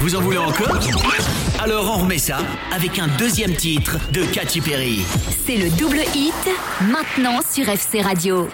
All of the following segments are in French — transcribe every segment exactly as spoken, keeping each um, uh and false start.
Vous en voulez encore? Alors on remet ça avec un deuxième titre de Katy Perry. C'est le double hit, maintenant sur F C Radio.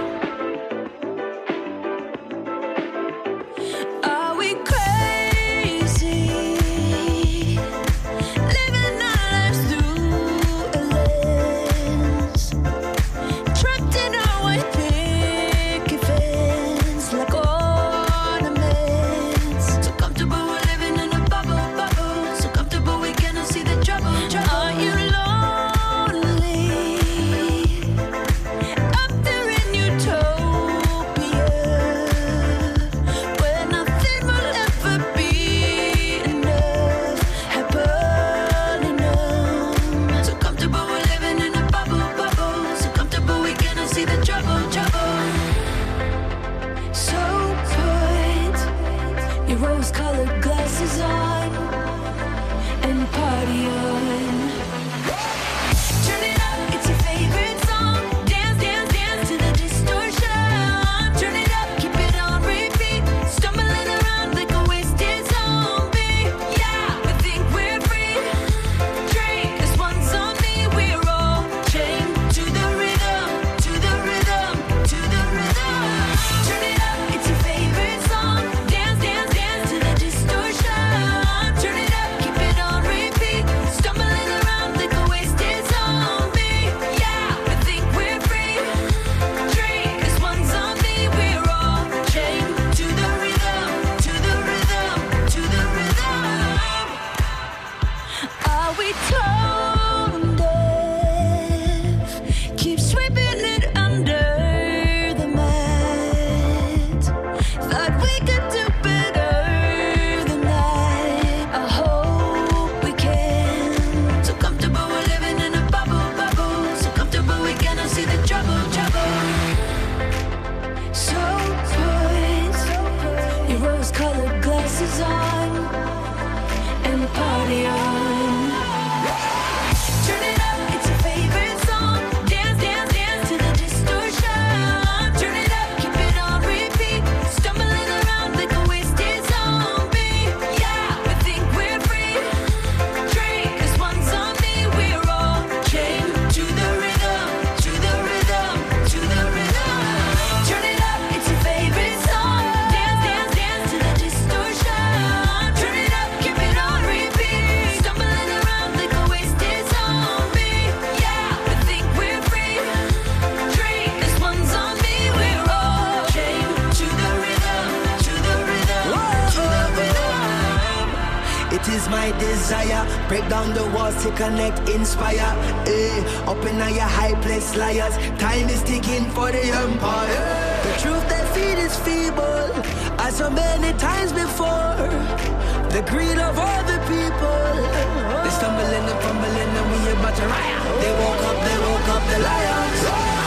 Break down the walls to connect, inspire. Eh, up in your high place, liars. Time is ticking for the empire. The truth they feed is feeble, as so many times before. The greed of all the people. They stumbling and fumbling and we about to riot. They woke up, they woke up, the lions.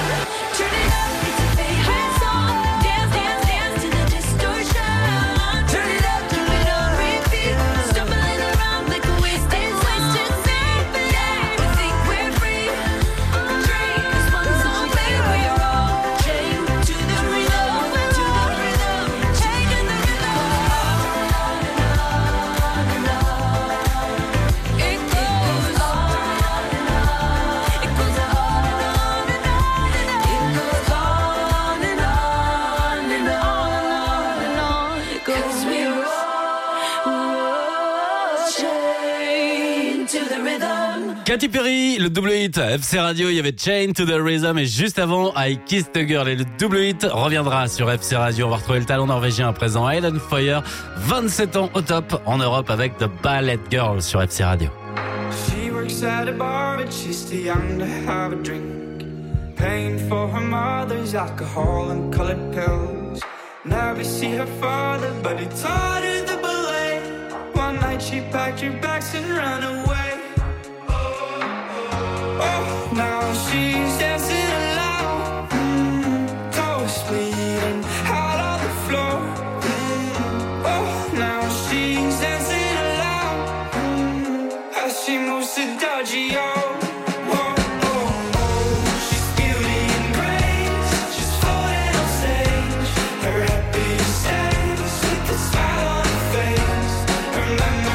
Turn it up, it's a favorite song. Dance, dance, dance to the distortion. Turn it up, turn it on repeat. Stumbling around like a wasted wasted thing. Yeah, we think we're free. Drink this one song, baby, we're all chained to the rhythm, to the rhythm, chained in the rhythm. On and on and on. It goes on and on. It goes on and on and on. It goes on and on and on and on. It goes. 'Cause we're all chained to the rhythm. Katy Perry, le double hit F C Radio, il y avait Chain to the Rhythm et juste avant I Kissed a Girl, et le double hit reviendra sur F C Radio. On va retrouver le talent norvégien à présent, Hayden Fire, vingt-sept ans au top en Europe avec The Ballet Girl sur F C Radio. She works at a bar but she's too young to have a drink, paying for her mother's alcohol and colored pills. Never see her father but he taught her the ballet. One night she packed her bags and ran away. Oh, now she's dancing aloud, mm, toes bleeding out on the floor. Mm, oh, now she's dancing aloud, mm, as she moves to Dodgy, oh. Oh, oh, oh, she's beauty and grace, she's floating on stage, her happiest days with a smile on her face, her memory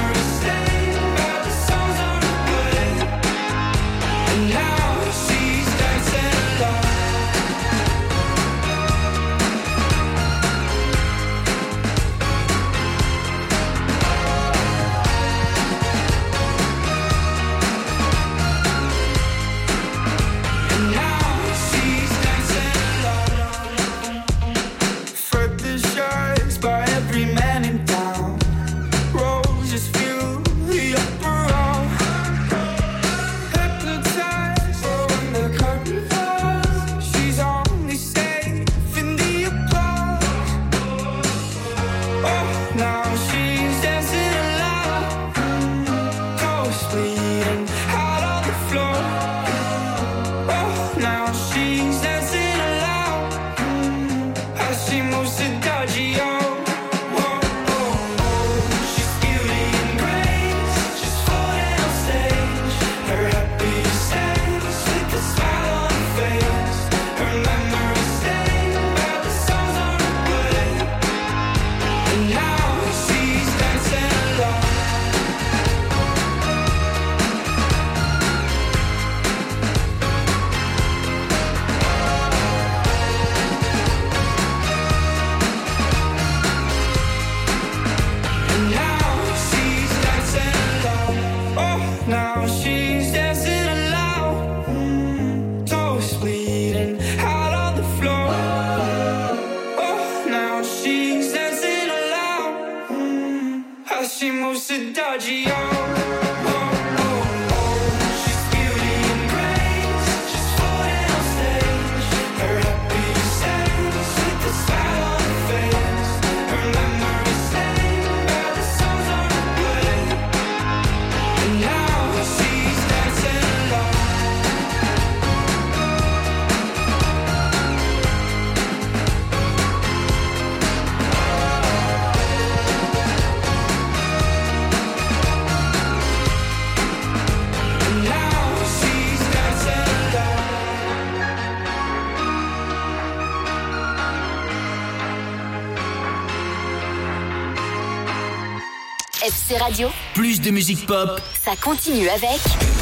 she moves so dodgy, oh, oh, oh, oh. She's beauty and grace, she's floating on stage. Her happy sense with the smile on her face. Her memory stained by the songs on replay. And now she's dancing alone. F C Radio, Plus de musique pop, ça continue avec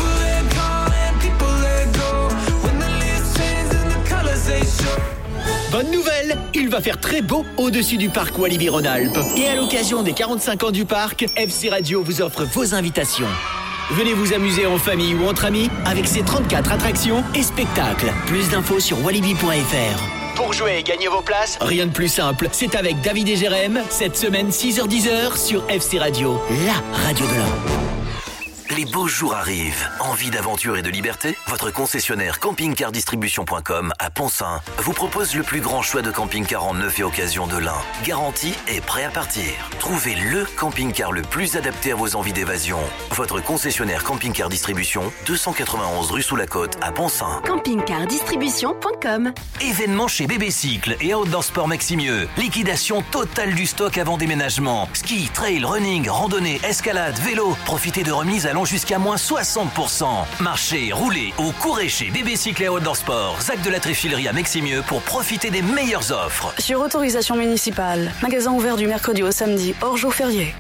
bonne nouvelle, il va faire très beau au-dessus du parc Walibi-Rhône-Alpes. Et à l'occasion des quarante-cinq ans du parc, F C Radio vous offre vos invitations. Venez vous amuser en famille ou entre amis avec ses trente-quatre attractions et spectacles. Plus d'infos sur walibi point f r. Pour jouer et gagner vos places, rien de plus simple, c'est avec David et Jérém, cette semaine six heures dix sur F C Radio, la radio de l'Ain. Les beaux jours arrivent. Envie d'aventure et de liberté? Votre concessionnaire camping car distribution point com à Poncin vous propose le plus grand choix de camping-car en neuf et occasion de l'Ain. Garanti et prêt à partir. Trouvez le camping-car le plus adapté à vos envies d'évasion. Votre concessionnaire camping car distribution, deux cent quatre-vingt-onze rue sous la Côte à Poncin. camping car distribution point com. Événement chez Bébé Cycle et Outdoor Sport Maximieux. Liquidation totale du stock avant déménagement. Ski, trail, running, randonnée, escalade, vélo. Profitez de remises allant jusqu'à moins soixante pour cent. Marchez, roulez ou courez chez Bébé Cycle et Outdoor Sport. Zac de la Tréfilerie à Maximieux pour profiter des meilleures offres. Sur autorisation municipale. Magasin ouvert du mercredi au samedi, hors jour férié.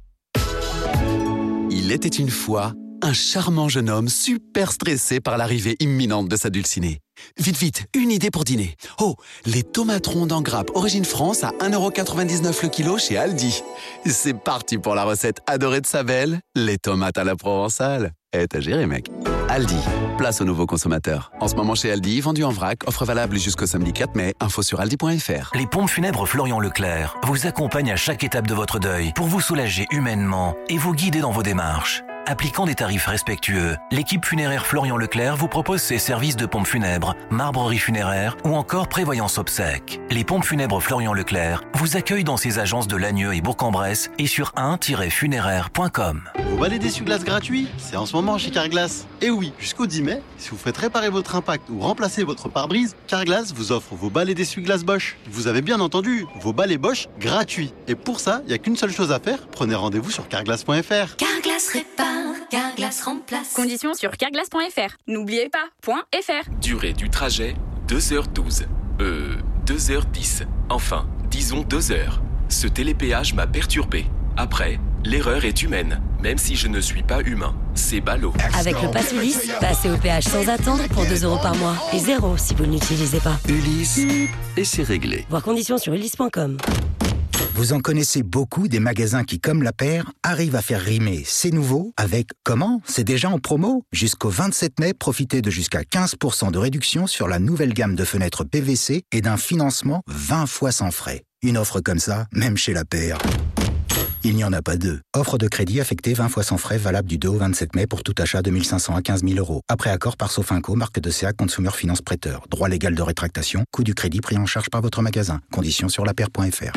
Il était une fois un charmant jeune homme super stressé par l'arrivée imminente de sa dulcinée. Vite, vite, une idée pour dîner. Oh, les tomates rondes en grappe Origine France à un euro quatre-vingt-dix-neuf le kilo chez Aldi. C'est parti pour la recette adorée de sa belle, les tomates à la provençale. Eh, t'as géré, mec. Aldi, place aux nouveaux consommateurs. En ce moment chez Aldi, vendu en vrac, offre valable jusqu'au samedi quatre mai. Info sur aldi point f r. Les pompes funèbres Florian Leclerc vous accompagnent à chaque étape de votre deuil pour vous soulager humainement et vous guider dans vos démarches. Appliquant des tarifs respectueux, l'équipe funéraire Florian Leclerc vous propose ses services de pompes funèbres, marbrerie funéraire ou encore prévoyance obsèques. Les pompes funèbres Florian Leclerc vous accueillent dans ses agences de Lagneux et Bourg-en-Bresse et sur un tiret funéraire point com. Vous balai d'essuie-glace gratuit, c'est en ce moment chez Carglass. Et oui, jusqu'au dix mai, si vous faites réparer votre impact ou remplacer votre pare-brise, Carglass vous offre vos balais d'essuie-glace Bosch. Vous avez bien entendu, vos balais Bosch gratuits. Et pour ça, il n'y a qu'une seule chose à faire, prenez rendez-vous sur carglass point f r. Carglass répare, Carglass remplace. Conditions sur carglass point f r. N'oubliez pas, .fr. Durée du trajet, deux heures douze. Euh, deux heures dix. Enfin, disons deux heures. Ce télépéage m'a perturbé. Après, l'erreur est humaine, même si je ne suis pas humain. C'est ballot. Avec le pass Ulysse, passez au péage sans attendre pour deux euros par mois. Et zéro si vous ne l'utilisez pas. Ulysse, et c'est réglé. Voir conditions sur ulysse point com. Vous en connaissez beaucoup des magasins qui, comme La Paire, arrivent à faire rimer c'est nouveau avec comment? C'est déjà en promo? Jusqu'au vingt-sept mai, profitez de jusqu'à quinze pour cent de réduction sur la nouvelle gamme de fenêtres P V C et d'un financement vingt fois sans frais. Une offre comme ça, même chez La Paire, il n'y en a pas deux. Offre de crédit affectée vingt fois sans frais, valable du deux au vingt-sept mai pour tout achat de mille cinq cents à quinze mille euros. Après accord par Sofinco, marque de C A Consumer Finance Prêteur. Droit légal de rétractation, coût du crédit pris en charge par votre magasin. Conditions sur lapaire point f r.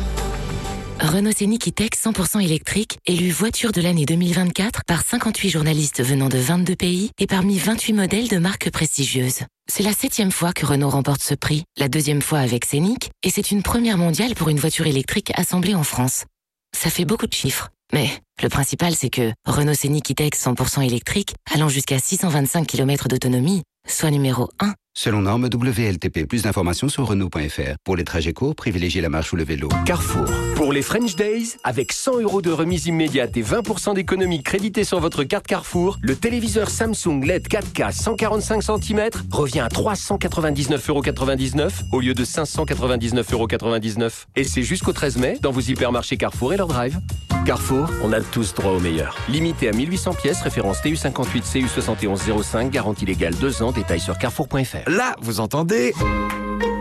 Renault Scénic E-Tech cent pour cent électrique, élu voiture de l'année deux mille vingt-quatre par cinquante-huit journalistes venant de vingt-deux pays et parmi vingt-huit modèles de marques prestigieuses. C'est la septième fois que Renault remporte ce prix, la deuxième fois avec Scénic, et c'est une première mondiale pour une voiture électrique assemblée en France. Ça fait beaucoup de chiffres, mais le principal c'est que Renault Scénic E-Tech cent pour cent électrique, allant jusqu'à six cent vingt-cinq kilomètres d'autonomie, soit numéro un. Selon norme W L T P, plus d'informations sur Renault point f r. Pour les trajets courts, privilégiez la marche ou le vélo. Carrefour. Pour les French Days, avec cent euros de remise immédiate et vingt pour cent d'économie créditée sur votre carte Carrefour, le téléviseur Samsung L E D quatre K cent quarante-cinq centimètres revient à trois cent quatre-vingt-dix-neuf euros quatre-vingt-dix-neuf au lieu de cinq cent quatre-vingt-dix-neuf euros quatre-vingt-dix-neuf. Et c'est jusqu'au treize mai dans vos hypermarchés Carrefour et leur drive. Carrefour, on a tous droit au meilleur. Limité à mille huit cents pièces, référence T U cinquante-huit C U soixante et onze zéro cinq, garantie légale deux ans, détails sur carrefour point f r. Là, vous entendez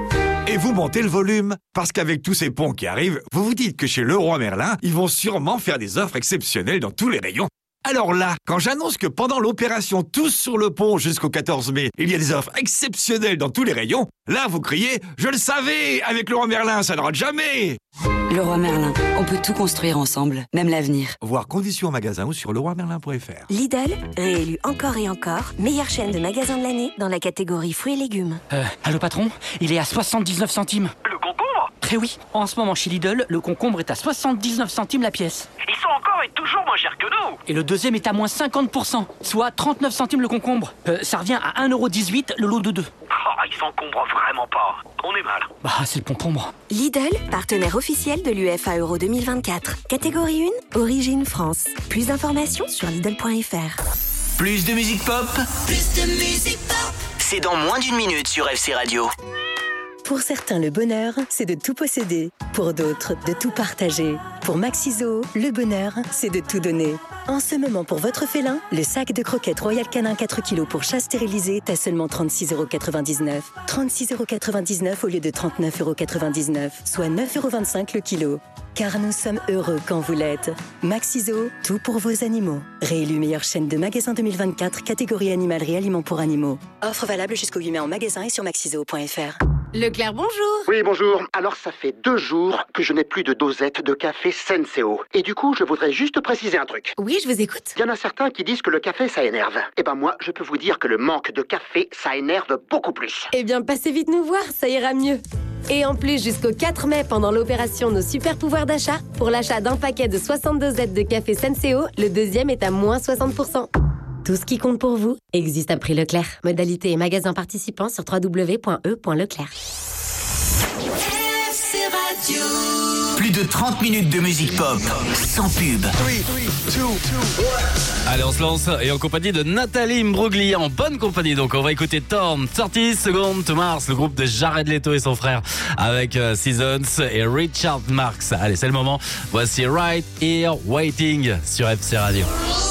Et vous montez le volume. Parce qu'avec tous ces ponts qui arrivent, vous vous dites que chez Leroy Merlin, ils vont sûrement faire des offres exceptionnelles dans tous les rayons. Alors là, quand j'annonce que pendant l'opération Tous sur le pont jusqu'au quatorze mai, il y a des offres exceptionnelles dans tous les rayons, là vous criez « Je le savais, avec Leroy Merlin, ça ne rate jamais !» Leroy Merlin, on peut tout construire ensemble, même l'avenir. Voir conditions en magasin ou sur leroy merlin point f r. Lidl, réélu encore et encore, meilleure chaîne de magasins de l'année dans la catégorie fruits et légumes. Euh, allô patron, il est à soixante-dix-neuf centimes. Le concombre ? Eh oui, en ce moment chez Lidl, le concombre est à soixante-dix-neuf centimes la pièce. Ils sont encore et toujours moins chers que nous. Et le deuxième est à moins cinquante pour cent, soit trente-neuf centimes le concombre. Euh, ça revient à un euro dix-huit le lot de deux. Oh, ils s'encombrent vraiment pas. On est mal. Bah, c'est le concombre. Lidl, partenaire officiel de l'U F A Euro deux mille vingt-quatre. Catégorie un, Origine France. Plus d'informations sur Lidl point f r. Plus de musique pop, Plus de musique pop. c'est dans moins d'une minute sur F C Radio. Pour certains, le bonheur, c'est de tout posséder. Pour d'autres, de tout partager. Pour Maxiso, le bonheur, c'est de tout donner. En ce moment, pour votre félin, le sac de croquettes Royal Canin quatre kilos pour chat stérilisé est à seulement trente-six euros quatre-vingt-dix-neuf. trente-six euros quatre-vingt-dix-neuf au lieu de trente-neuf euros quatre-vingt-dix-neuf, soit neuf euros vingt-cinq le kilo. Car nous sommes heureux quand vous l'êtes. Maxiso, tout pour vos animaux. Réélu meilleure chaîne de magasins deux mille vingt-quatre, catégorie animalerie aliments pour animaux. Offre valable jusqu'au huit mai en magasin et sur maxiso point f r. Leclerc, bonjour. Oui, bonjour. Alors, ça fait deux jours que je n'ai plus de dosette de café Senseo. Et du coup, je voudrais juste préciser un truc. Oui, je vous écoute. Il y en a certains qui disent que le café, ça énerve. Eh ben moi, je peux vous dire que le manque de café, ça énerve beaucoup plus. Eh bien, passez vite nous voir, ça ira mieux. Et en plus, jusqu'au quatre mai, pendant l'opération Nos Super Pouvoirs d'achat, pour l'achat d'un paquet de soixante dosettes de café Senseo, le deuxième est à moins soixante pour cent. Tout ce qui compte pour vous existe à prix Leclerc. Modalité et magasins participants sur w w w point e point leclerc. F C Radio. Plus de trente minutes de musique pop, sans pub. Allez, on se lance et en compagnie de Nathalie Imbruglia, en bonne compagnie. Donc, on va écouter Torn, trente secondes to Mars, le groupe de Jared Leto et son frère avec euh, Seasons et Richard Marx. Allez, c'est le moment. Voici Right Here Waiting sur F C Radio.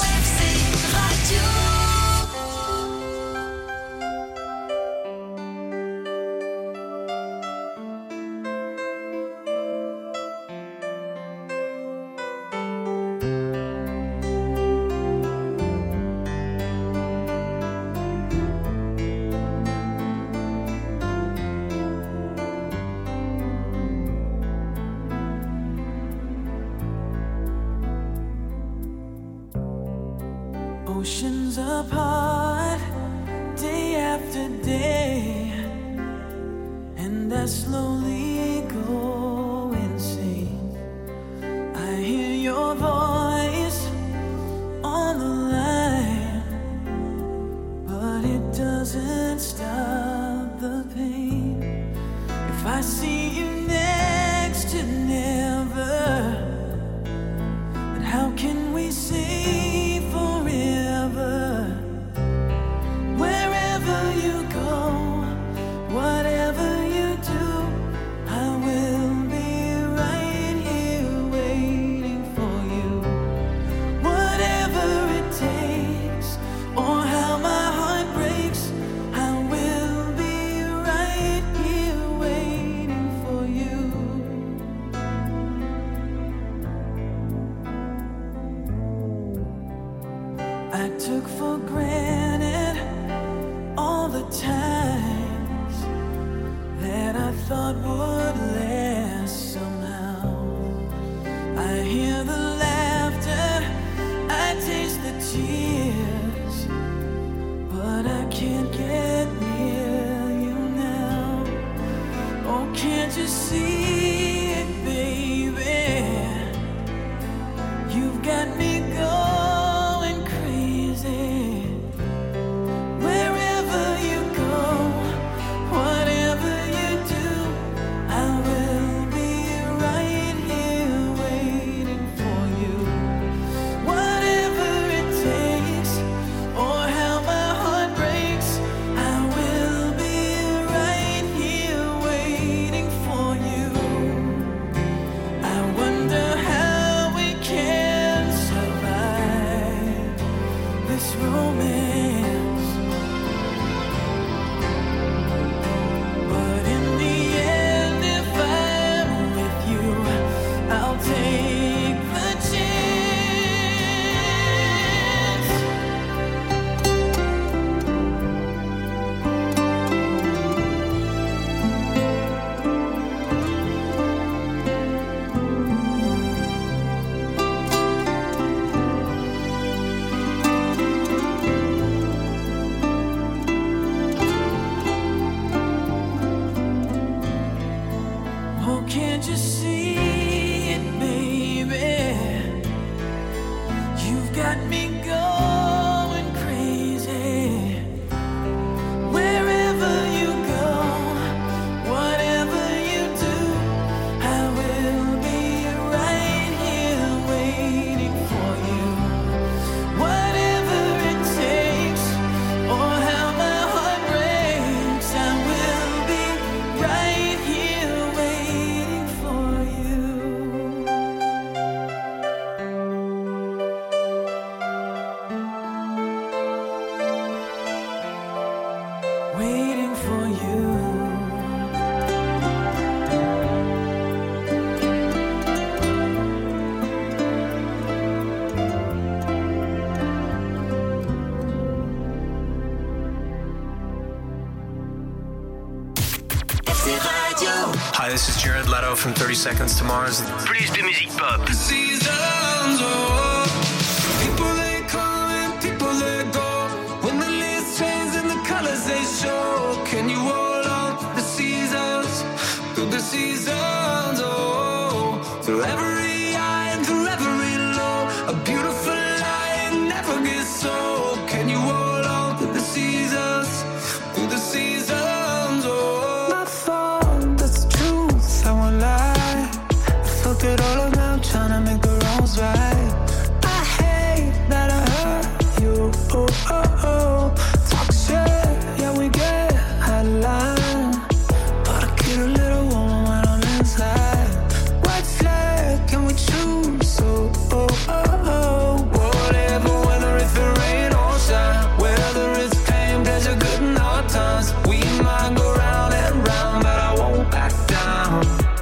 Oceans apart, day after day, and I slowly go insane. I hear your voice on the line, but it doesn't stop the pain. If I see you next to never, then how can we say forever? Wherever you go, whatever you do, I will be right here waiting for you. Whatever it takes, or how my heart breaks, I will be right here waiting for you. I took for granted all the times that I thought would last somehow. I hear the laughter, I taste the tears, but I can't get near you now. Oh, can't you see it, baby? You've got me going crazy. Wherever you go, whatever you do, I will be right here waiting for you. Whatever it takes, or how my heart breaks, I will be right here waiting for you. take the chance. Oh, can't you see it, baby? You've got me going crazy. Wherever you go, whatever you do, I will be right here waiting for you. Whatever it takes, or how my heart breaks, I will be right here waiting for you. Waiting for you. Hi, this is Jared Leto from thirty Seconds to Mars. Plus de musique pop. Seasons, oh, people they come and people they go. When the leaves change and the colors they show, can you hold on to the seasons, through the seasons, oh, through every high and through every low, a beautiful line never gets old. Can you hold on to the seasons, through the seasons, oh. My fault, that's the truth, I won't lie. I felt it all around, trying to make the wrongs right. I hate that I hurt you, oh, oh, oh. Talk shit, yeah, we get out of line, but I get a little warm when I'm inside. White flag, can we choose, oh, oh, oh, oh. Whatever, whether it's the rain or shine, whether it's pain, pleasure, good and hard times, we might go round and round, but I won't back down.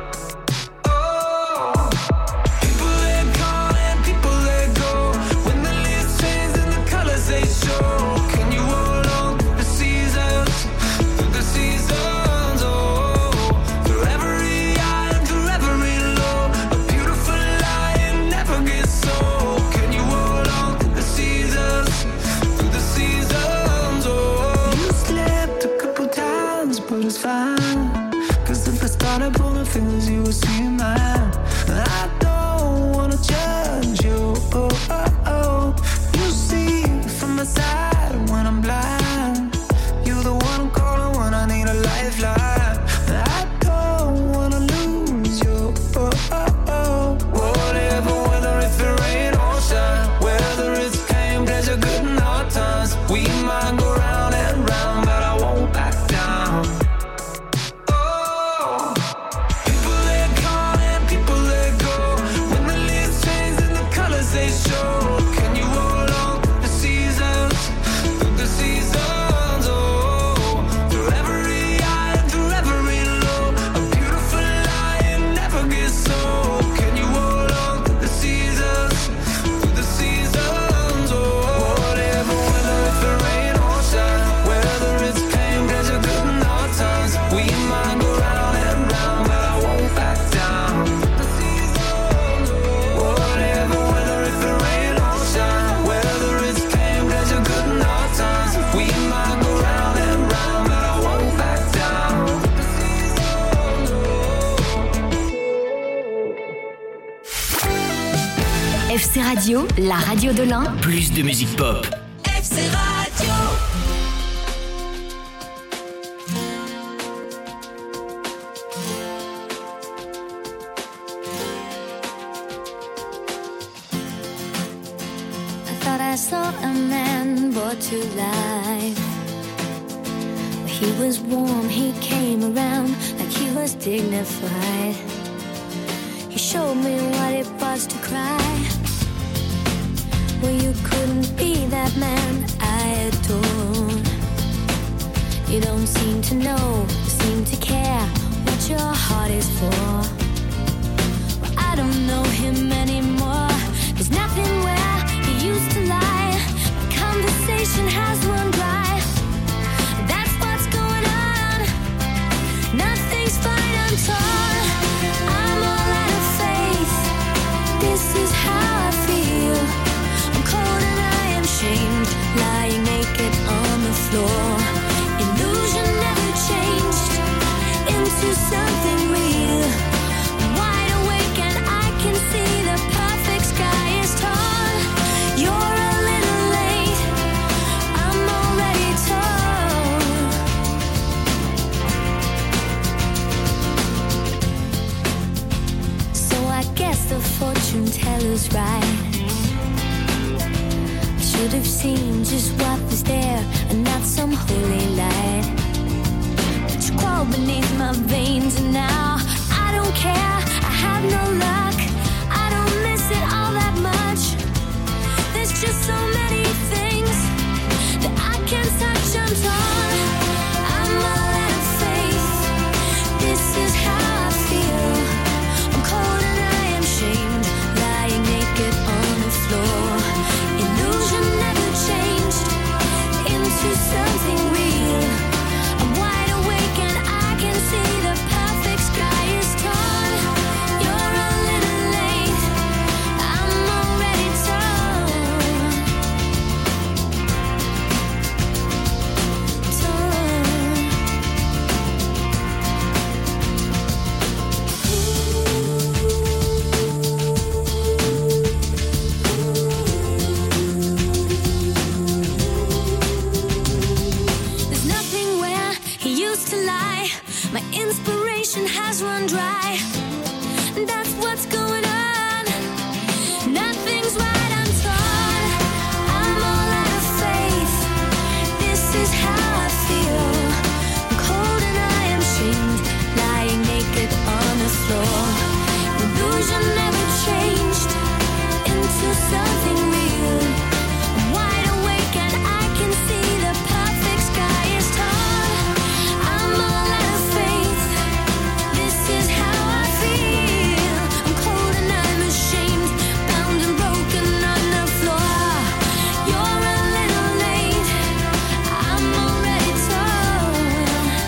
Oh, people they come and people they go. When the leaves change and the colors they show, can you hold on to the seasons, through the seasons, oh, through every high and through every low, a beautiful line never gets old. Can you hold on to the seasons, through the seasons, oh. You slipped a couple times, but it's fine, 'cause if I started pulling fingers, you would see mine. I don't wanna judge you, oh, oh, oh. You see from my side when I'm blind. You're the one I'm calling when I need a lifeline. I don't wanna lose you, oh, oh, oh. Whatever, whether it's the rain or shine, whether it's pain, pleasure, good and hard times, we might go round and round, but I won't back down. Oh, people they come and people they go. When the leaves change and the colors they show, can you hold on to the seasons, through the seasons, oh, through every high and through every low, a beautiful line never gets old. Can you hold on to the seasons, through the seasons, oh. Whatever, whether it's the rain or shine, whether it's pain, pleasure, good and hard times, we might go round and round, but I won't back down. The seasons, oh. Whatever, whether it's the rain or shine, whether it's pain, pleasure, good and hard times, we might go round and round, but I won't back down. The seasons, oh. F C Radio, la radio de l'Ain. Plus de musique pop. F C Radio. I thought I saw a man brought to life. He was warm, he came around like he was dignified. He showed me what it was to cry. Well, you couldn't be that man I adore. You don't seem to know, seem to care what your heart is for. Well, I I don't know him anymore. There's nothing where he used to lie. Conversation has run dry. That's what's going on. Nothing's fine, I'm torn. I'm all out of faith. This is how I feel. I'm cold and I am shamed, lying naked on the floor. Illusion never changed into something real. I'm wide awake and I can see the perfect sky is torn. You're a little late, I'm already torn. So I guess the fortune teller's right. Should have seen just what was there and not some holy light. But you crawl beneath my veins and now I don't care, I have no luck. I don't miss it all that much. There's just so many things that I can't touch, I'm torn. I'm all out of faith. This is how I feel. I'm cold and I am shamed, lying naked on the floor. Illusion never changed into something real. I'm wide awake and I can see the perfect sky is torn. You're a little late, I'm already torn. There's nothing where he used to lie. My inspiration has run dry. That's what's going on. Nothing's right, I'm torn. I'm all out of faith. This is how I feel. I'm cold and I am shamed, lying naked on the floor. Illusion never changed into something real. I'm wide awake and I can see the perfect sky is torn. I'm all out of faith. This is how I feel. I'm cold and I'm ashamed, bound and broken on the floor. You're a little late, I'm already torn.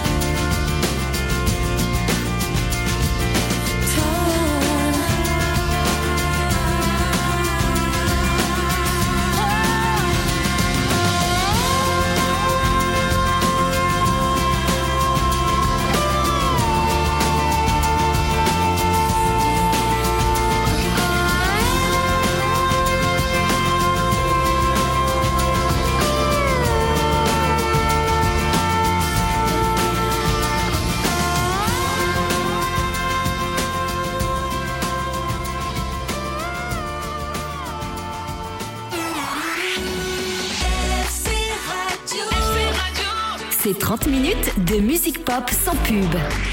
C'est trente minutes de musique pop sans pub.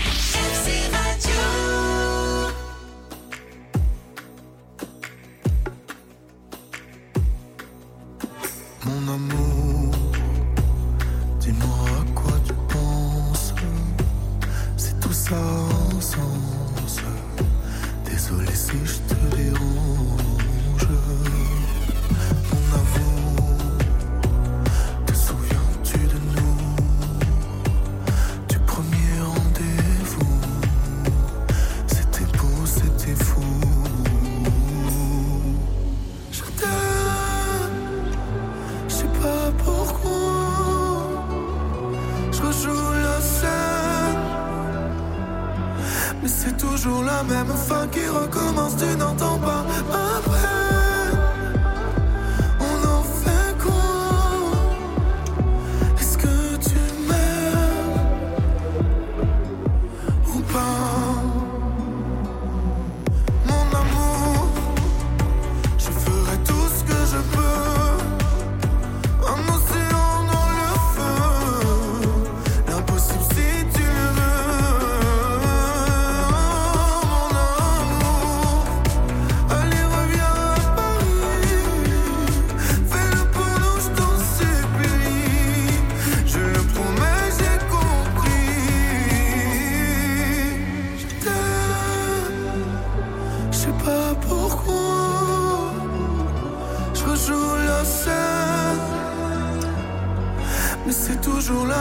Mon amour, dis-moi à quoi tu penses. C'est tout ça en sens. Désolé si je te dérange. Mon amour, te souviens-tu de nous? Du premier rendez-vous. C'était beau, c'était fou. Je t'aime. Je sais pas pourquoi je rejoue la scène, mais c'est toujours la même fin qui recommence. Tu n'entends pas ma peine. On en fait quoi? Est-ce que tu m'aimes ou pas? Mon amour, je ferai tout ce que je peux. Un océan dans le feu, l'impossible si tu le veux. Mon amour,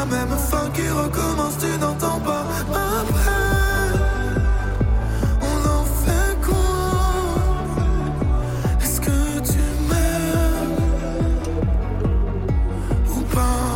la même fin qui recommence, tu n'entends pas. Après, on en fait quoi? Est-ce que tu m'aimes ou pas?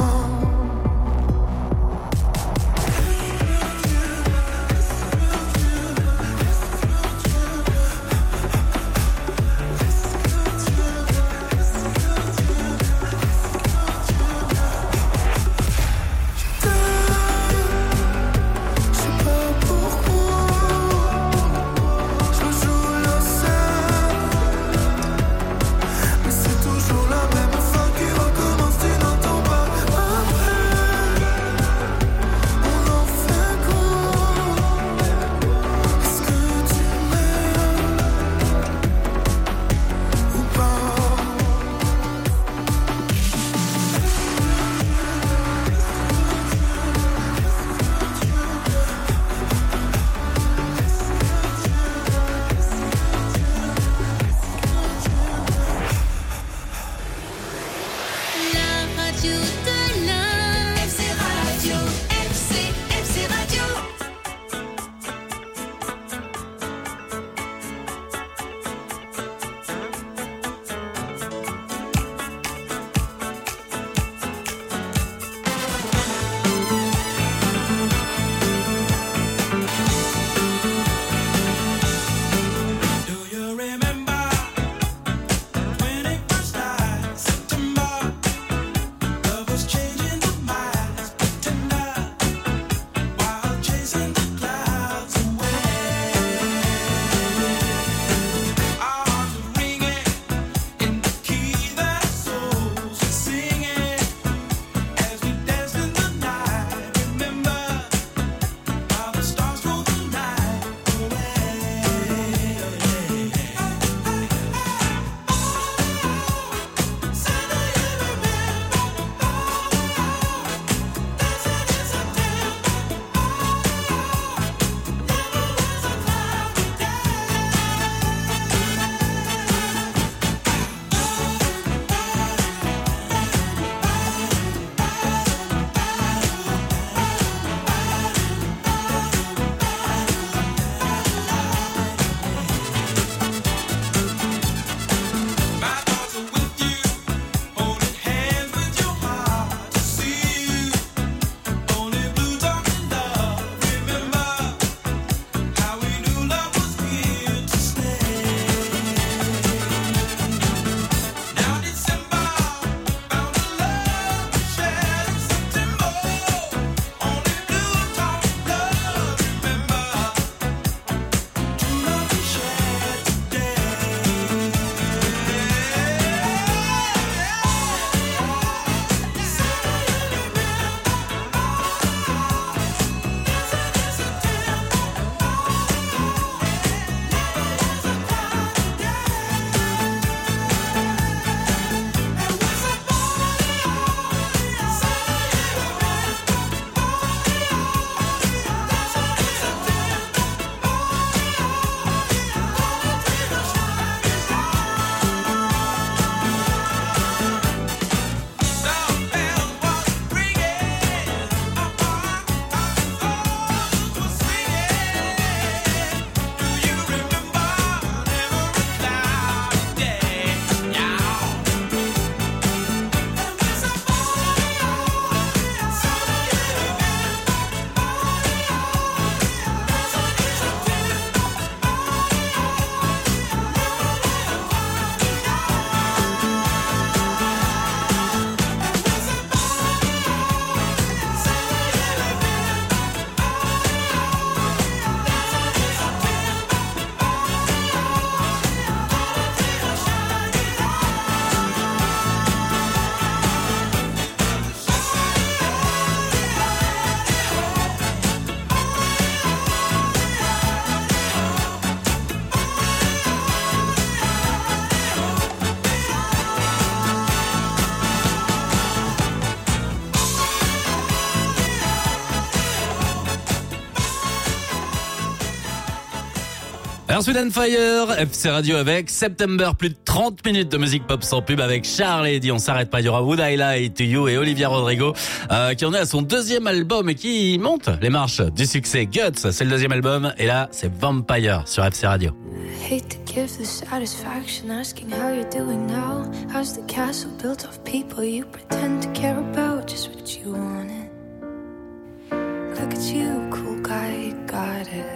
Earth, Wind and Fire, F C Radio avec September, plus de trente minutes de musique pop sans pub avec Charles et Eddie. On s'arrête pas, il y aura Would I Lie to You et Olivia Rodrigo euh, qui en est à son deuxième album et qui monte les marches du succès. Guts, c'est le deuxième album et là c'est Vampire sur F C Radio. Hate to give the satisfaction asking how you're doing now. How's the castle built of people you pretend to care about? Just what you wanted. Look at you, cool guy, you got it.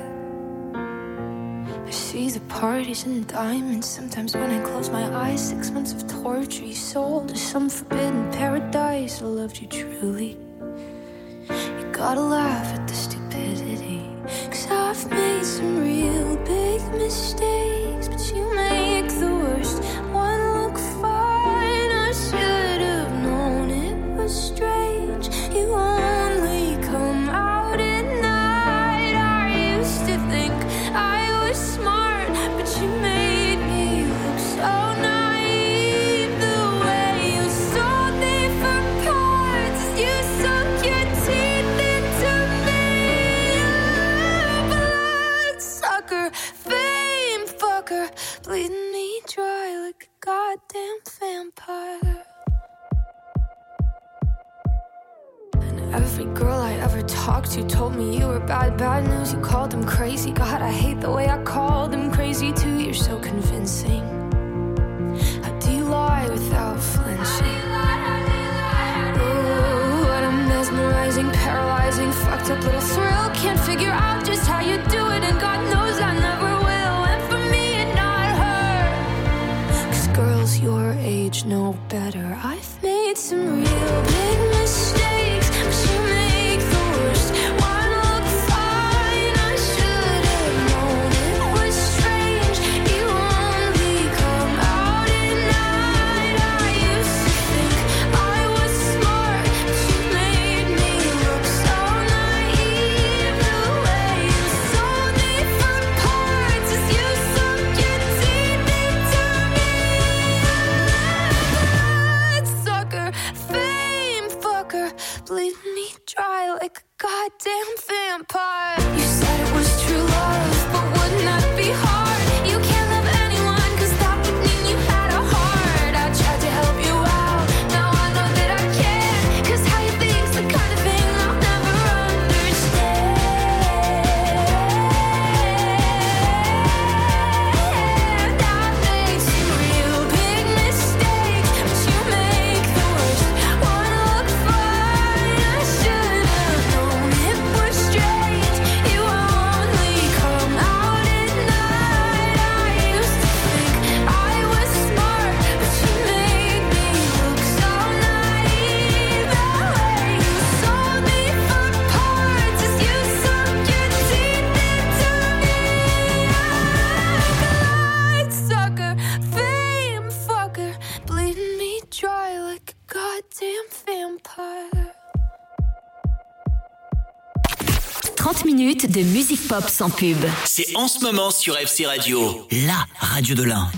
I see the parties and diamonds. Sometimes when I close my eyes, six months of torture you sold to some forbidden paradise. I loved you truly. You gotta laugh at the stupidity, 'cause I've made some real big mistakes, but you make the worst one look fine. I should have known it was strange. You only come out at night. I used to think I was smart, but you made me look so naive. The way you sold me for parts, you sunk your teeth into me. Bloodsucker, fame fucker, bleeding me dry like a goddamn vampire. And every girl I ever talked to told me you were bad, bad news. You called them crazy. God, I hate the way I called them crazy too. You're so convincing. How do you lie without flinching? Oh, what a mesmerizing, paralyzing, fucked up little thrill. Can't figure out just how you do it, and God knows I never will. And for me and not her, 'cause girls your age know better. I've made some real big mistakes, but you make the worst one look fine. I should have known it was strange. You only come out at night. I used to think I was smart, but you made me look so naive. The way you sold me for parts is you sunk your teeth into me. Bloodsucker, fame fucker, bleed me dry like a goddamn vampire. You said it was true love, but wouldn't that be hard? You can't love anyone, 'cause that would mean you had a heart. I tried to help you out, now I know that I can't, 'cause how you think's the kind of thing I'll never understand. I've made some real big mistakes, but you make the worst one look fine. I should have known it was strange. You only come out at night. I used to think I was smart, but you made me look so naive. The way you sold me for parts is you sunk your teeth into me. Bloodsucker, fame fucker, bleeding me dry like a goddamn vampire. trente minutes de musique pop sans pub. C'est en ce moment sur F C Radio, la radio de l'Ain.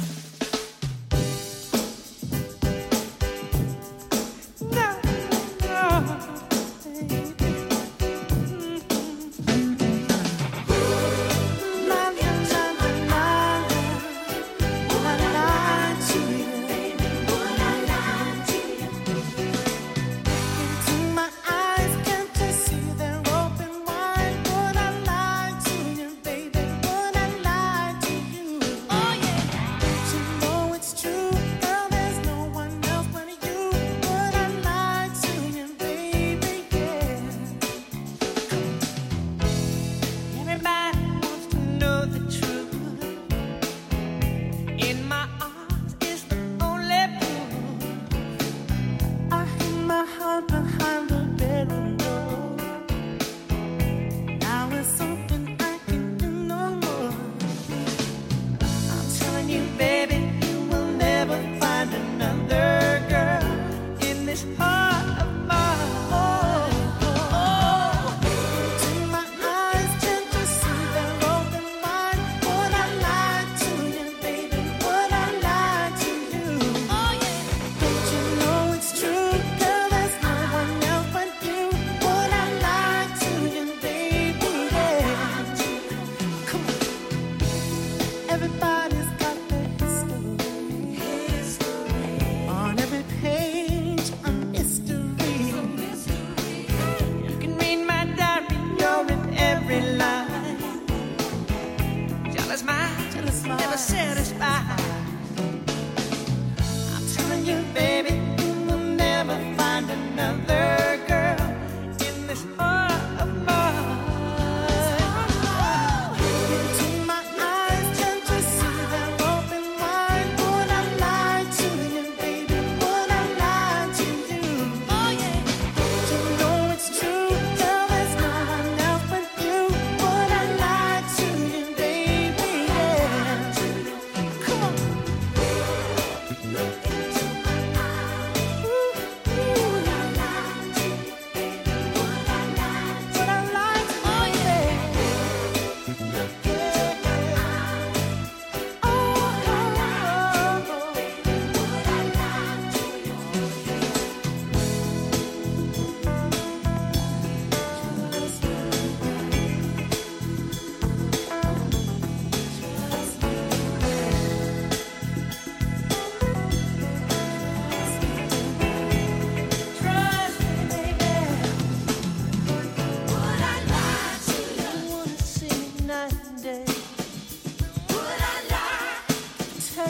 Oh yeah.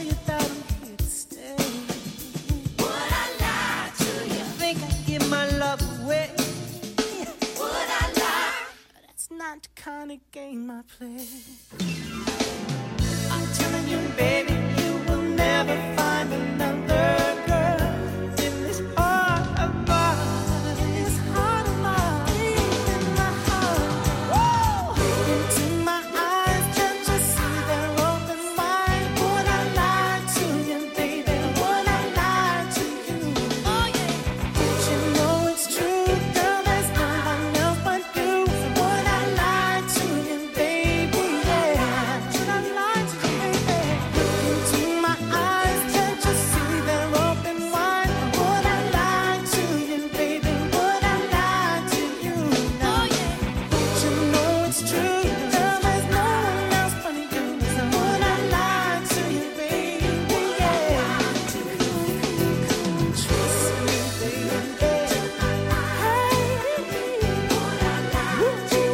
you that I'm here to stay? Would I lie to you? Think I'd give my love away? Would I lie? That's not the kind of game I play. I'm telling you, baby, you will never find another girl in this heart of mine. This heart of mine, in my heart. Woo! Into my eyes, can't you see they're open wide? Would I lie to you, baby? Would I lie to you? Oh yeah. Don't you know it's true, girl? There's no one else but you. Would I lie to you, baby? Yeah. Should I lie to you, baby? Into my eyes, can't you see they're open wide? Would I lie to you, baby? Would I lie to you? Oh yeah. Don't you know it's true, girl? There's no one else but you. So would I lie to you, baby? Yeah. Trust me, baby. Hey, would you?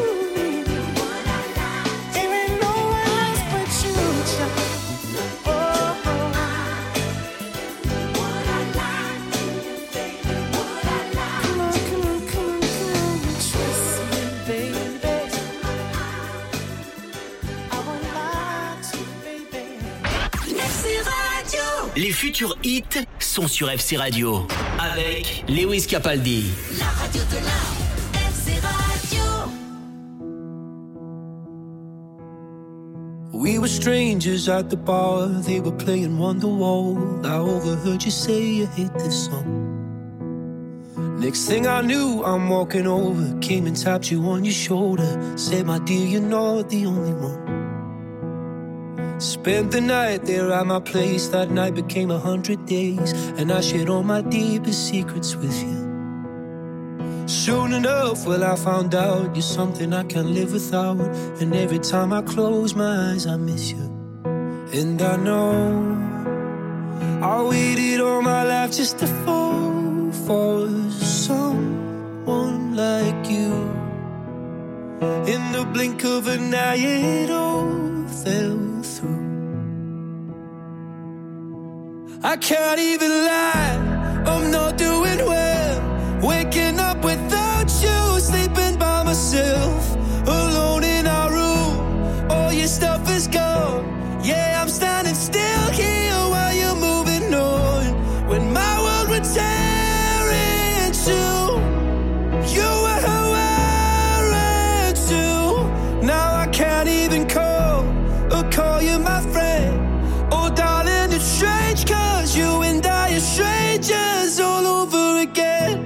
There ain't no one else but you, child. Oh, oh. Would I lie to you, baby? Would I lie? Come on, come on, come on, come on. Trust me, baby. I won't lie to you, baby. F C Radio. Les futurs hits sont sur F C Radio avec Lewis Capaldi. La radio de la F C Radio. We were strangers at the bar, they were playing Wonderwall. I overheard you say you hate this song. Next thing I knew, I'm walking over, came and tapped you on your shoulder, said, my dear, you're not the only one. Spent the night there at my place, that night became a hundred days, and I shared all my deepest secrets with you. Soon enough, well, I found out you're something I can't live without, and every time I close my eyes, I miss you. And I know I waited all my life just to fall for someone like you. In the blink of an eye, it all fell through. I can't even lie, I'm not doing well. Waking up without you, sleeping by myself, alone in our room. All your stuff is gone. Yeah, I'm standing still here while you're moving on. When my world would tear in two, you were wearing two. Now I can't even call or call you my friend. Oh darling, it's strange, cause you and I are strangers all over again.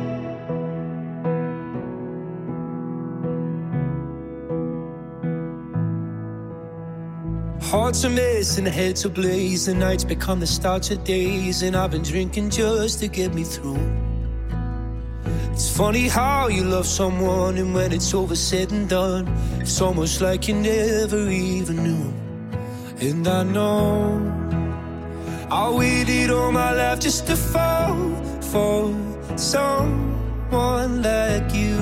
Hearts are missing, heads ablaze, the nights become the start of days, and I've been drinking just to get me through. It's funny how you love someone, and when it's over said and done, it's almost like you never even knew. And I know I waited all my life just to fall for someone like you.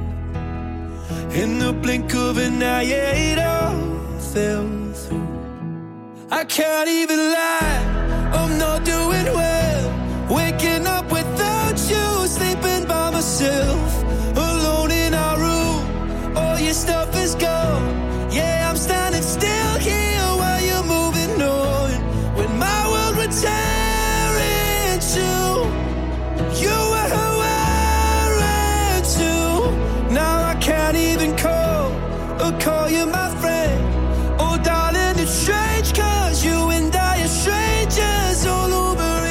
In the blink of an eye, it all fell through. I can't even lie, I'm not doing well. Waking up without you, sleeping by myself, alone in our room. All your stuff is gone. Yeah, I'm standing still here while you're moving on. When my world would tear in two, you were wearing two. Now I can't even call or call you my friend. Oh darling, it's strange, cause you and I are strangers all over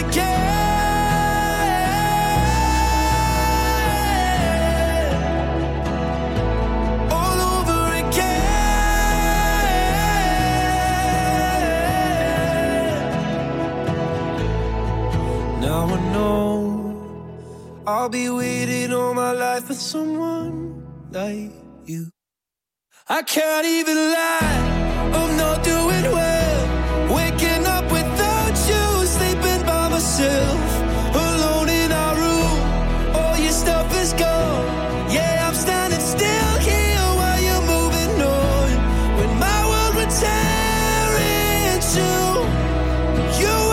again. All over again. Now I know I'll be waiting all my life for someone like you. I can't even lie, I'm not doing well. Waking up without you, sleeping by myself, alone in our room. All your stuff is gone. Yeah, I'm standing still here while you're moving on. When my world would tear in two, you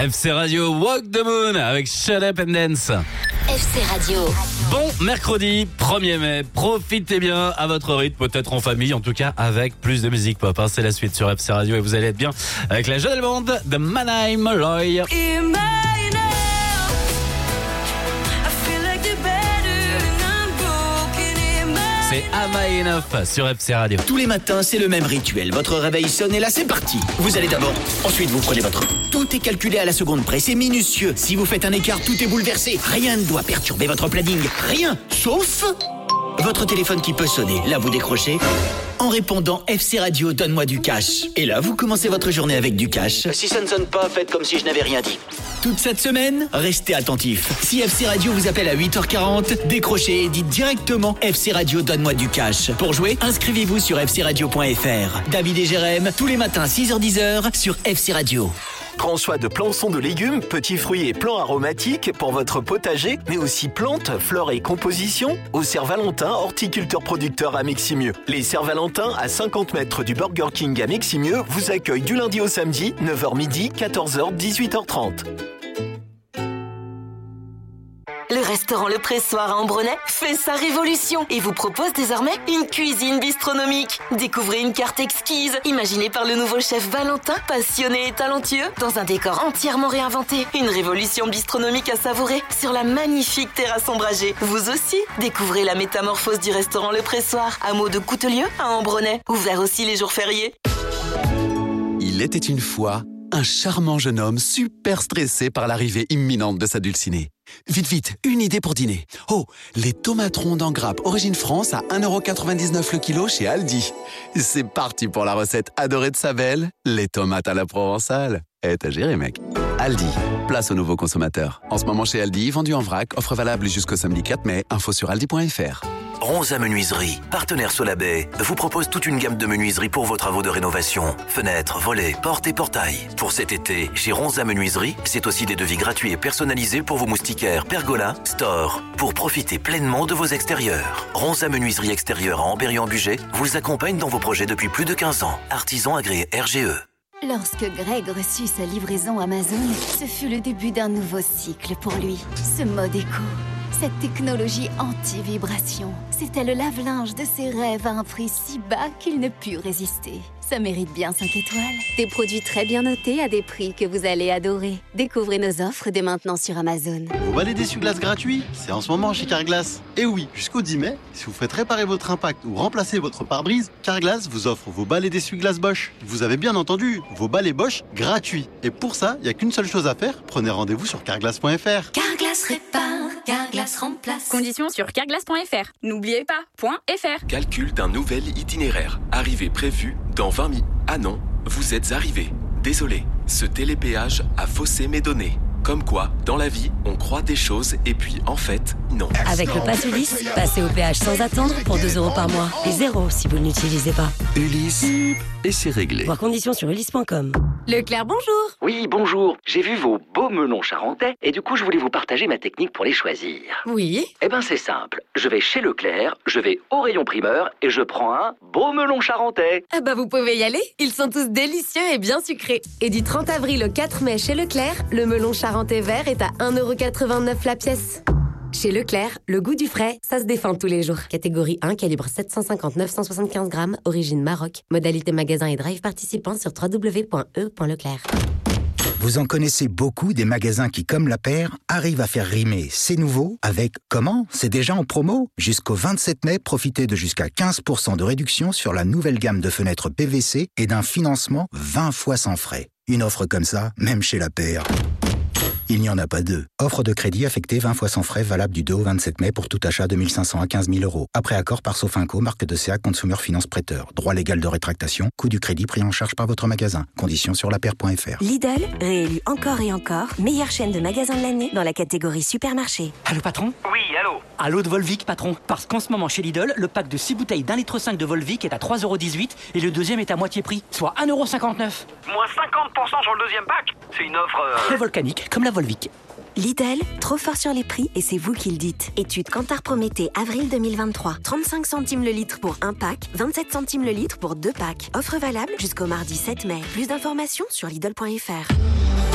F C Radio Walk the Moon avec Shut Up and Dance. F C Radio. Bon mercredi premier mai, profitez bien à votre rythme, peut-être en famille, en tout cas avec plus de musique pop. Hein. C'est la suite sur F C Radio et vous allez être bien avec la jeune allemande de Mannheim Molloy. C'est Am I Enough sur F C Radio. Tous les matins, c'est le même rituel. Votre réveil sonne et là, c'est parti. Vous allez d'abord, ensuite vous prenez votre... Tout est calculé à la seconde près, c'est minutieux. Si vous faites un écart, tout est bouleversé. Rien ne doit perturber votre planning. Rien, sauf... votre téléphone qui peut sonner. Là, vous décrochez en répondant F C Radio, donne-moi du cash. Et là, vous commencez votre journée avec du cash. Si ça ne sonne pas, faites comme si je n'avais rien dit. Toute cette semaine, restez attentifs. Si F C Radio vous appelle à huit heures quarante, décrochez et dites directement F C Radio, donne-moi du cash. Pour jouer, inscrivez-vous sur f c radio point f r. David et Jérém, tous les matins six heures dix sur F C Radio. Grand choix de plançons de légumes, petits fruits et plants aromatiques pour votre potager, mais aussi plantes, fleurs et compositions. Au Cerf-Valentin, horticulteur-producteur à Meximieux. Les Cerf-Valentin, à cinquante mètres du Burger King à Meximieux, vous accueillent du lundi au samedi, neuf heures midi, quatorze heures, dix-huit heures trente. Le restaurant Le Pressoir à Ambronay fait sa révolution et vous propose désormais une cuisine bistronomique. Découvrez une carte exquise, imaginée par le nouveau chef Valentin, passionné et talentueux, dans un décor entièrement réinventé. Une révolution bistronomique à savourer sur la magnifique terrasse ombragée. Vous aussi, découvrez la métamorphose du restaurant Le Pressoir, hameau de Coutelieu à Ambronay, ouvert aussi les jours fériés. Il était une fois un charmant jeune homme super stressé par l'arrivée imminente de sa dulcinée. Vite, vite, une idée pour dîner. Oh, les tomates rondes en grappe Origine France à un euro quatre-vingt-dix-neuf le kilo chez Aldi. C'est parti pour la recette adorée de sa belle, les tomates à la provençale. Eh, t'as géré, mec. Aldi, place aux nouveaux consommateurs. En ce moment chez Aldi, vendu en vrac, offre valable jusqu'au samedi quatre mai, info sur aldi point f r. Ronza Menuiserie, partenaire Solabay, vous propose toute une gamme de menuiseries pour vos travaux de rénovation. Fenêtres, volets, portes et portails. Pour cet été, chez Ronza Menuiserie, c'est aussi des devis gratuits et personnalisés pour vos moustiquaires, pergolas, stores, pour profiter pleinement de vos extérieurs. Ronza Menuiserie extérieure à Ambérieu-en-Bugey vous accompagne dans vos projets depuis plus de quinze ans. Artisan agréé R G E. Lorsque Greg reçut sa livraison Amazon, ce fut le début d'un nouveau cycle pour lui. Ce mode éco, cette technologie anti-vibration, c'était le lave-linge de ses rêves à un prix si bas qu'il ne put résister. Ça mérite bien cinq étoiles. Des produits très bien notés à des prix que vous allez adorer. Découvrez nos offres dès maintenant sur Amazon. Vos balais d'essuie-glace gratuits, c'est en ce moment chez Carglass. Et oui, jusqu'au dix mai, si vous faites réparer votre impact ou remplacer votre pare-brise, Carglass vous offre vos balais d'essuie-glace Bosch. Vous avez bien entendu, vos balais Bosch gratuits. Et pour ça, il n'y a qu'une seule chose à faire, prenez rendez-vous sur carglass point f r. Carglass répare, Carglass remplace. Conditions sur carglass point f r. N'oubliez pas, .fr. Calcul d'un nouvel itinéraire. Arrivée prévue dans vingt minutes. Ah non, vous êtes arrivé. Désolé, ce télépéage a faussé mes données. Comme quoi, dans la vie, on croit des choses et puis en fait, non. Avec le Pass Ulysse, passez au péage sans attendre pour deux euros par mois. Et zéro si vous ne l'utilisez pas. Ulysse, et c'est réglé. Voir conditions sur ulysse point com. Leclerc, bonjour. Oui, bonjour. J'ai vu vos beaux melons charentais et du coup, je voulais vous partager ma technique pour les choisir. Oui. Eh ben, c'est simple. Je vais chez Leclerc, je vais au rayon primeur et je prends un beau melon charentais. Ah bah, vous pouvez y aller. Ils sont tous délicieux et bien sucrés. Et du trente avril au quatre mai chez Leclerc, le melon charentais vert est à un euro quatre-vingt-neuf la pièce. Chez Leclerc, le goût du frais, ça se défend tous les jours. Catégorie un, calibre sept cent cinquante neuf cent soixante-quinze grammes, origine Maroc. Modalité magasin et drive participant sur w w w point e point leclerc. Vous en connaissez beaucoup des magasins qui, comme la paire, arrivent à faire rimer c'est nouveau avec comment c'est déjà en promo. Jusqu'au vingt-sept mai, profitez de jusqu'à quinze pour cent de réduction sur la nouvelle gamme de fenêtres P V C et d'un financement vingt fois sans frais. Une offre comme ça, même chez la paire, il n'y en a pas deux. Offre de crédit affectée vingt fois sans frais, valable du deux au vingt-sept mai pour tout achat de mille cinq cents à quinze mille euros. Après accord par Sofinco, marque de C A Consumer Finance Prêteur. Droit légal de rétractation, coût du crédit pris en charge par votre magasin. Conditions sur la paire point f r. Lidl, réélu encore et encore, meilleure chaîne de magasins de l'année dans la catégorie supermarché. Allô patron? Oui, allô. Allô de Volvic patron. Parce qu'en ce moment chez Lidl, le pack de six bouteilles d'un litre cinq de Volvic est à trois euros dix-huit et le deuxième est à moitié prix, soit un euro cinquante-neuf. Moins cinquante pour cent sur le deuxième pack. C'est une offre... Euh... Très volcanique, comme la Volvic. Lidl, trop fort sur les prix et c'est vous qui le dites. Étude Kantar Prométhée, avril deux mille vingt-trois. trente-cinq centimes le litre pour un pack, vingt-sept centimes le litre pour deux packs. Offre valable jusqu'au mardi sept mai. Plus d'informations sur Lidl point f r.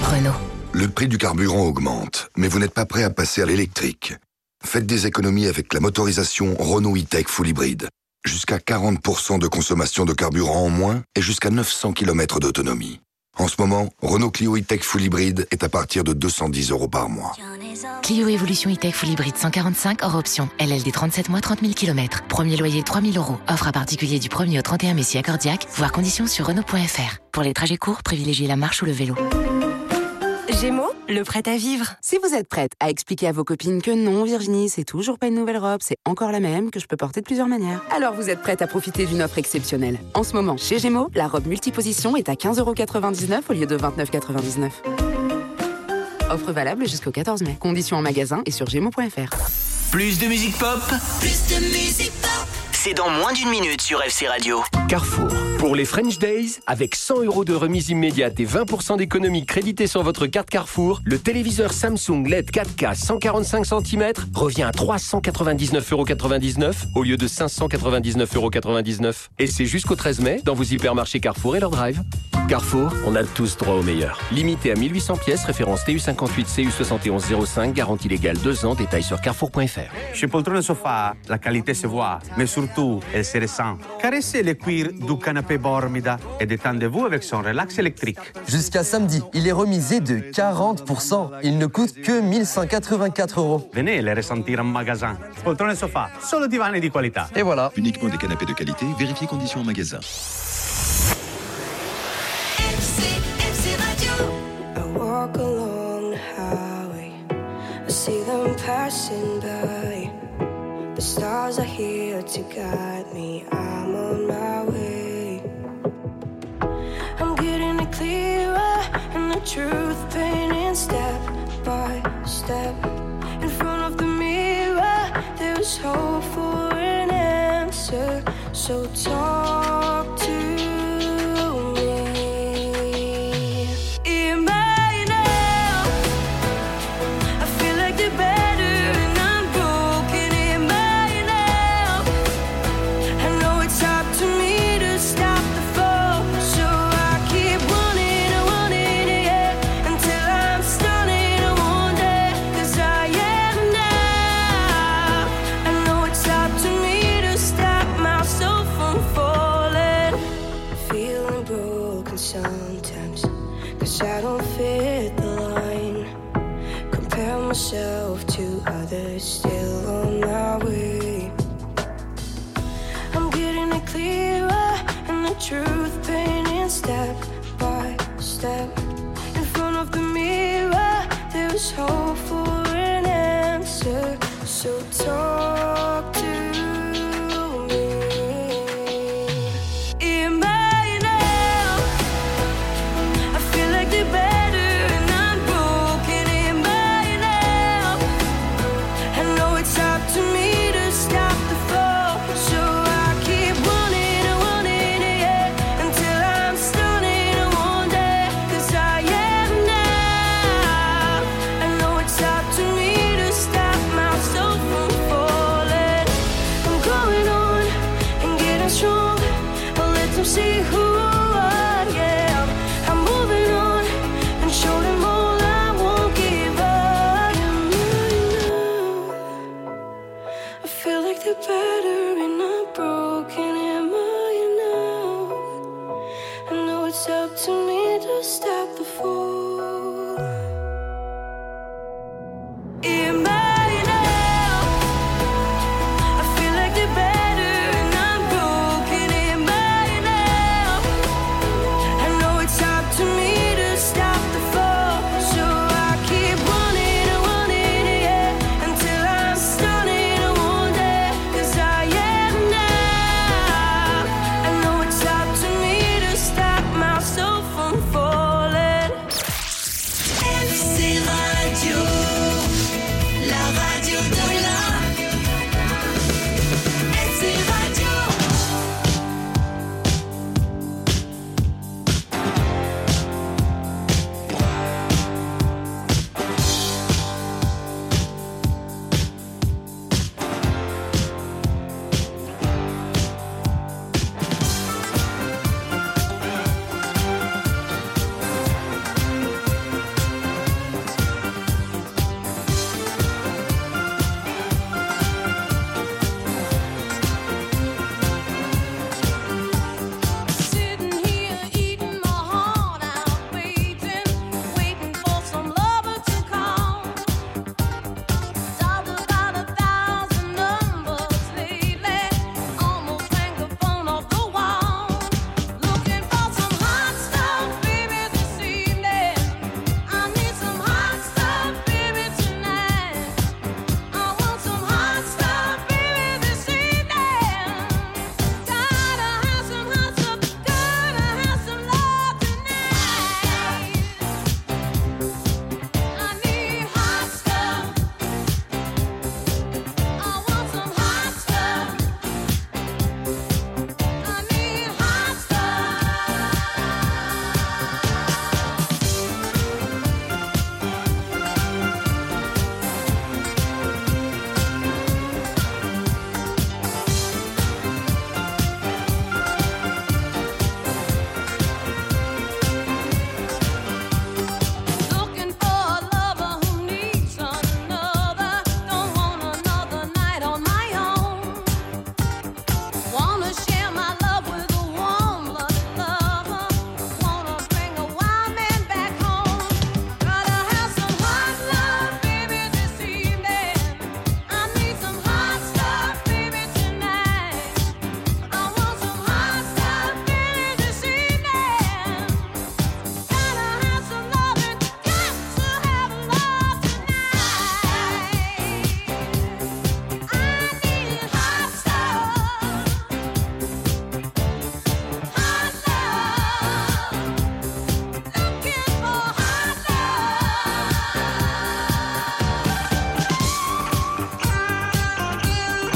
Renault. Le prix du carburant augmente, mais vous n'êtes pas prêt à passer à l'électrique. Faites des économies avec la motorisation Renault E-Tech Full Hybrid. Jusqu'à quarante pour cent de consommation de carburant en moins et jusqu'à neuf cents kilomètres d'autonomie. En ce moment, Renault Clio E-Tech Full Hybrid est à partir de deux cent dix euros par mois. Clio Evolution E-Tech Full Hybrid cent quarante-cinq hors option. L L D trente-sept mois, trente mille kilomètres. Premier loyer trois mille euros. Offre à particulier du premier au trente et un mai si accordiaque. Voir conditions sur Renault point F R. Pour les trajets courts, privilégiez la marche ou le vélo. Gémeaux, le prêt à vivre. Si vous êtes prête à expliquer à vos copines que non, Virginie, c'est toujours pas une nouvelle robe, c'est encore la même, que je peux porter de plusieurs manières, alors vous êtes prête à profiter d'une offre exceptionnelle. En ce moment, chez Gémeaux, la robe multiposition est à quinze euros quatre-vingt-dix-neuf au lieu de vingt-neuf euros quatre-vingt-dix-neuf. Offre valable jusqu'au quatorze mai. Conditions en magasin et sur gémeaux point F R. Plus de musique pop, Plus de musique pop. c'est dans moins d'une minute sur F C Radio. Carrefour. Pour les French Days, avec cent euros de remise immédiate et vingt pour cent d'économie créditée sur votre carte Carrefour, le téléviseur Samsung L E D quatre K cent quarante-cinq centimètres revient à trois cent quatre-vingt-dix-neuf euros quatre-vingt-dix-neuf au lieu de cinq cent quatre-vingt-dix-neuf euros quatre-vingt-dix-neuf. Et c'est jusqu'au treize mai dans vos hypermarchés Carrefour et leur drive. Carrefour, on a tous droit au meilleur. Limité à mille huit cents pièces, référence T U cinquante-huit C U soixante et onze zéro cinq, garantie légale deux ans, détails sur carrefour point F R. Chez Poltrone Sofa, la qualité se voit, mais surtout, elle se ressent. Caressez le cuir du canapé Bormida et détendez-vous avec son relax électrique. Jusqu'à samedi, il est remisé de quarante pour cent. Il ne coûte que mille cent quatre-vingt-quatre euros. Venez les ressentir en magasin. Poltrone Sofa, solo divani di qualità. Et voilà. Uniquement des canapés de qualité, vérifiez conditions en magasin. Walk along the highway, I see them passing by. The stars are here to guide me, I'm on my way. I'm getting it clearer, and the truth painting step by step. In front of the mirror, there's hope for an answer, so talk to me. I don't fit the line. Compare myself to others still on my way. I'm getting it clearer, and the truth painting step by step. In front of the mirror, there's hope for an answer. So talk to see who I am. I'm moving on and show them all I won't give up. I feel like they're better in a broken